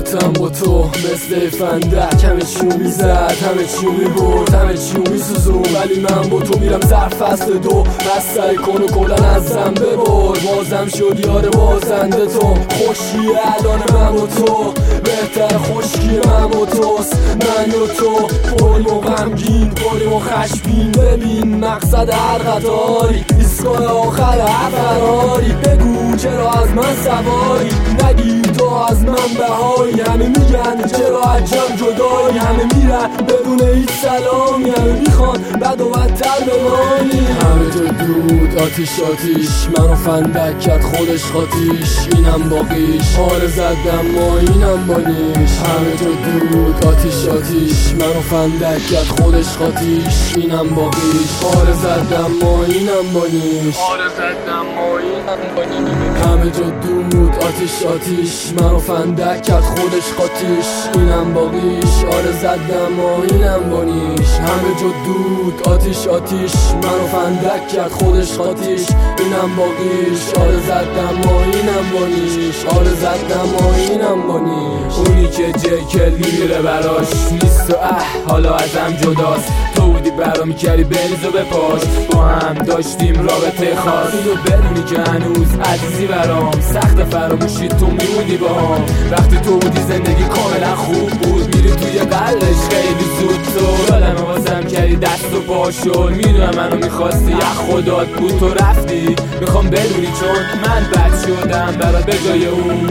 رابطم با تو مثل فندک، همه چیو میزد، همه چیو میبرد، همه چیو میسوزون، ولی من با تو میرم زر فصل دو. بس سعی کن و کلن ازم ببر، بازم شد یار بازنده تو. خوشی الان من و تو، بهتر خشکی من و توست. من و تو پریم و غمگین، پریم و خشمگین. ببین مقصد هر قطاری، ایستگاه آخر هر فراری. بگو چرا از من سواری، نگی تو از من بهایی. همه میگن چرا عجب جدایی، همه میرن بدون هیچ سلامی. همه میخوان بد و بدتر بمانی. همه تو دود آتیش آتیش، منو فندک کرد خودش خاطیش. اینم باقیش آره زدم ما اینم بانیش. همه تو دود آتیش آتیش، منو فندک کرد خودش خاطیش. اینم باقیش آره زدم ما اینم بانیش. آره زدم ما اینم بانیش. همه تو دود آتیش آتیش، منو فندک کرد خودش خاطیش. اینم باقیش آره زدم ما اینم بانیش. همه جو دود آتیش آتیش، منو فندک کرد خودش خاطیش. اینم باقیش آره زدم ما اینم بانیش. آره زدم ما اینم بانیش. اونی که جکل میره براش نیست و حالا ازم جداست. تو بودی برام میکردی بریز و بپاش، با هم داشتیم رابطه خاص. اینو بدونی که هنوز عزیزی برام، سخت فراموشی تو میمونی با هم. وقتی تو بودی زندگی کاملا خوب بود، میری توی قلبش خیلی زود. تو یادم واسم کردی دست و پا شد، میدونم منو میخواستی یه خدات بود. تو رفتی میخوام بدونی چون من بد شدم برات به جای اون.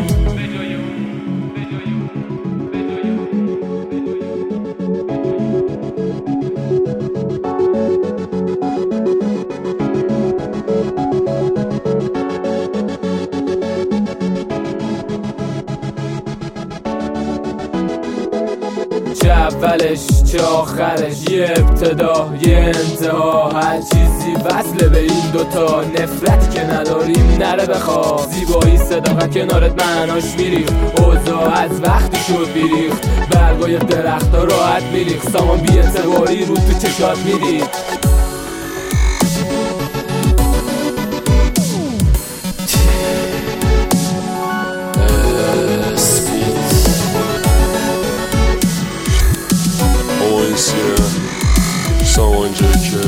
چه اولش چه آخرش، یه ابتدا یه انتها. هر چیزی وصله به این دوتا، نفرتی که نداریم نره بخوا. زیبایی صداقت کنارت معناش میریخت، اوضاع از وقتی شد بیریخت. برگای درخت ها راحت میریخت، سامان بی اعتباری رو تو چشات میدید. Someone JK